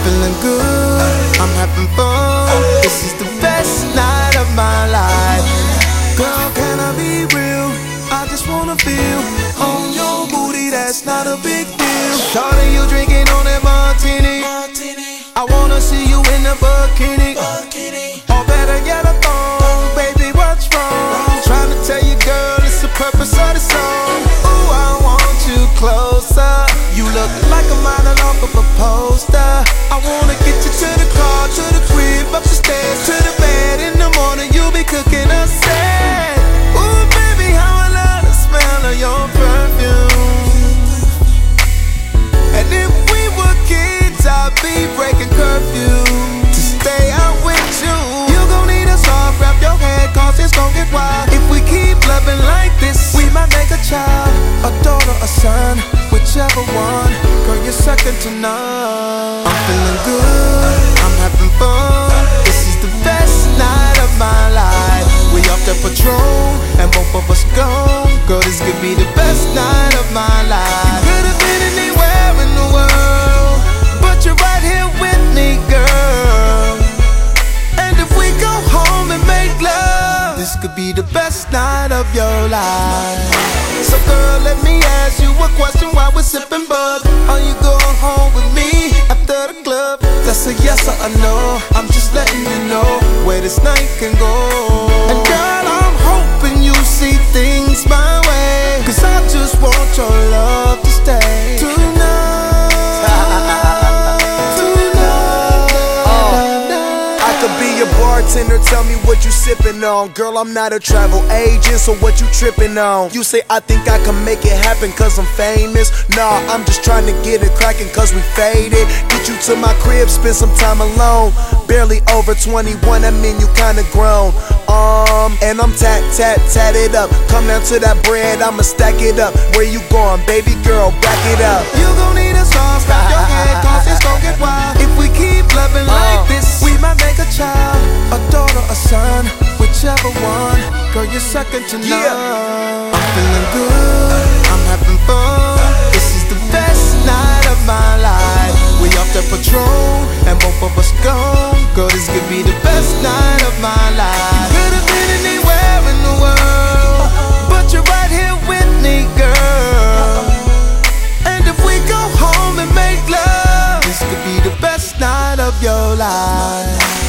feeling good, I'm having fun. This is the best night of my life. Girl, can I be real? I just wanna feel on your booty, that's not a big deal. Shawty, you drinking on that martini. I wanna see you in a bikini. Or better yet, a thong. Baby, what's wrong? Trying to tell you, girl, it's the purpose of the song. Ooh, I want you closer. You look like a model off of a poster. I wanna get you to the car, to the crib, up the stairs, to the bed. In the morning, you'll be cooking a set. Ooh, baby, how I love the smell of your perfume. And if we were kids, I'd be breaking curfew to stay out with you. You gon' need a soft, wrap your head, cause it's gon' get wild. If we keep loving like this, we might make a child, a daughter, a son, whichever one. Girl, you're second to none. I'm feeling good, I'm having fun. This is the best night of my life. We off the Patron, and both of us gone. Girl, this could be the best night of my life. You could've been anywhere in the world, but you're right here with me, girl. And if we go home and make love, this could be the best night of your life. So girl, let me ask you a question while we're sipping bud. Are you going home with me after the club? That's a yes or a no. I'm just letting you know where this night can go. And girl, I'm hoping you see things my way, cause I just want your love to stay tonight. Bartender, tell me what you sippin' on. Girl, I'm not a travel agent, so what you trippin' on? You say I think I can make it happen cause I'm famous. Nah, I'm just trying to get it crackin' cause we faded. Get you to my crib, spend some time alone. Barely over 21, that mean you kinda grown. And I'm tatted up. Come down to that bread, I'ma stack it up. Where you going, baby girl, back it up. You gon' need a sauce, wrap your head, cause it's gon' get wild. If we keep loving like this, we might make a child, a daughter, a son, whichever one. Girl, you're second to none. I'm feeling good, I'm having fun. This is the best night of my life. We off the Patron, and both of us gone. Girl, this could be the best night of my life. You could've been anywhere in the world, but you're right here with me, girl. And if we go home and make love, this could be the best night of your life.